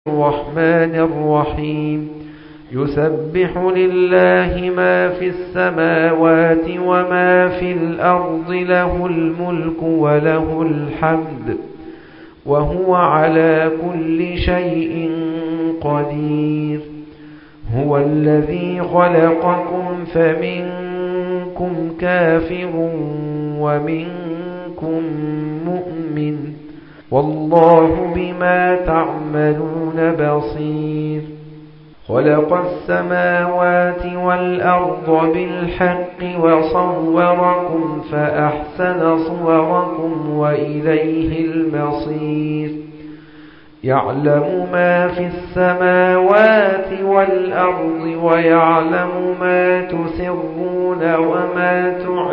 الرحمن الرحيم يسبح لله ما في السماوات وما في الأرض له الملك وله الحمد وهو على كل شيء قدير هو الذي خلقكم فمنكم كافر ومنكم مؤمن والله بما تعملون بصير خلق السماوات والأرض بالحق وصوركم فأحسن صوركم وإليه المصير يعلم ما في السماوات والأرض ويعلم ما تسرون وما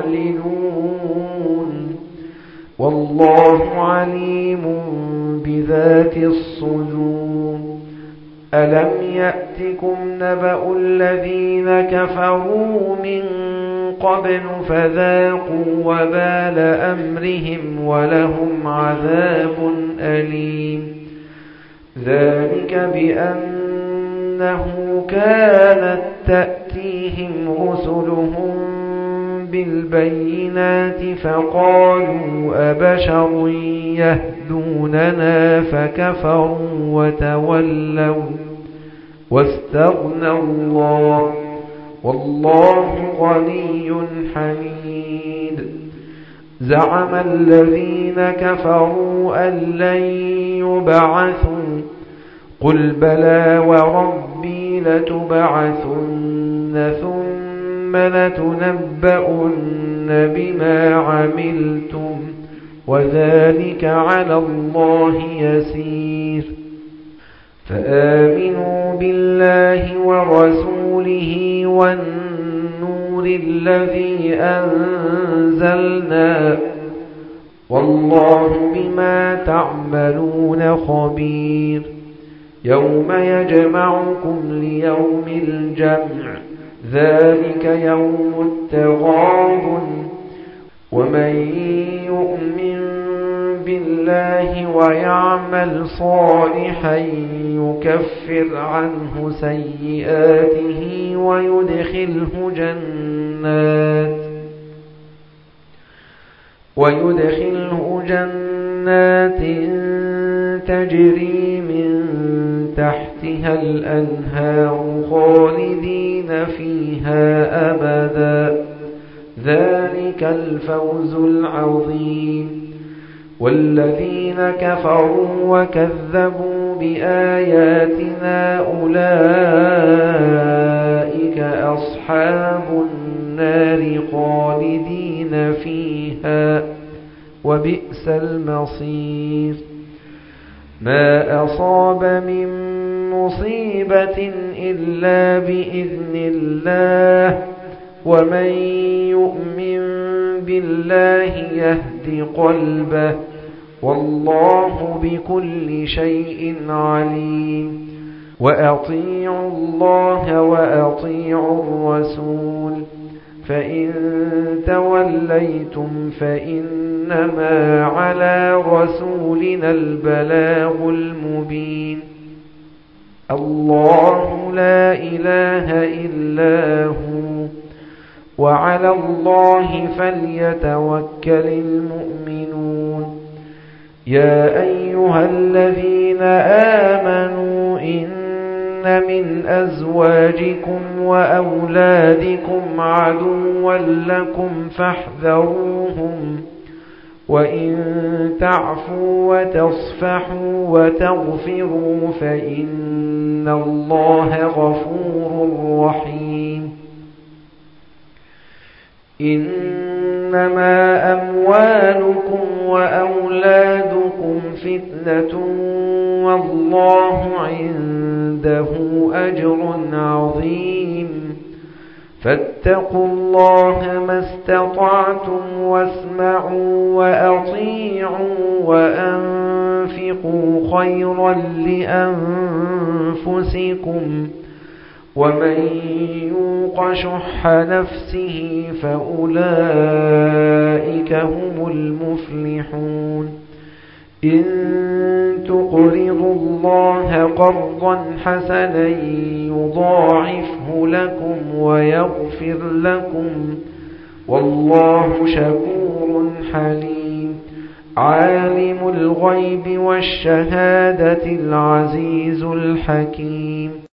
تعلنون والله عليم بذات الصدور ألم يأتكم نبأ الذين كفروا من قبل فذاقوا وبال أمرهم ولهم عذاب أليم ذلك بأنه كانت تأتيهم رسلهم بالبينات فقالوا أبشر يهدوننا فكفروا وتولوا واستغنى الله والله غني حميد زعم الذين كفروا أن لن يبعثوا قل بلى وربي لتبعثن ثم لتنبؤن بما عملتم وذلك على الله يسير فآمنوا بالله ورسوله والنور الذي أنزلنا والله بما تعملون خبير يوم يجمعكم ليوم الجمع ذلك يوم التغابن ومن يؤمن بالله ويعمل صالحا يكفر عنه سيئاته ويدخله جنات تجري من تحتها الأنهار خالدين فيها أبدا ذلك الفوز العظيم والذين كفروا وكذبوا بآياتنا أولئك أصحاب النار خالدين فيها وبئس المصير ما أصاب من مصيبة إلا بإذن الله ومن يؤمن بالله يهد قلبه والله بكل شيء عليم وأطيعوا الله وأطيعوا الرسول فإن توليتم فإنما على رسولنا البلاغ المبين الله لا إله إلا هو وعلى الله فليتوكل المؤمنون يا أيها الذين آمنوا إن من أزواجكم وأولادكم عدوا لكم فاحذروهم وإن تعفوا وتصفحوا وتغفروا فإن الله غفور رحيم إنما أموالكم وأولادكم فتنة والله عنده أجر عظيم فاتقوا الله ما استطعتم واسمعوا وأطيعوا وأنفقوا خيرا لأنفسكم ومن يوق شح نفسه فأولئك هم المفلحون إن تقرضوا الله قرضا حسنا يضاعفه لكم ويغفر لكم والله شكور حليم. عالم الغيب والشهادة العزيز الحكيم.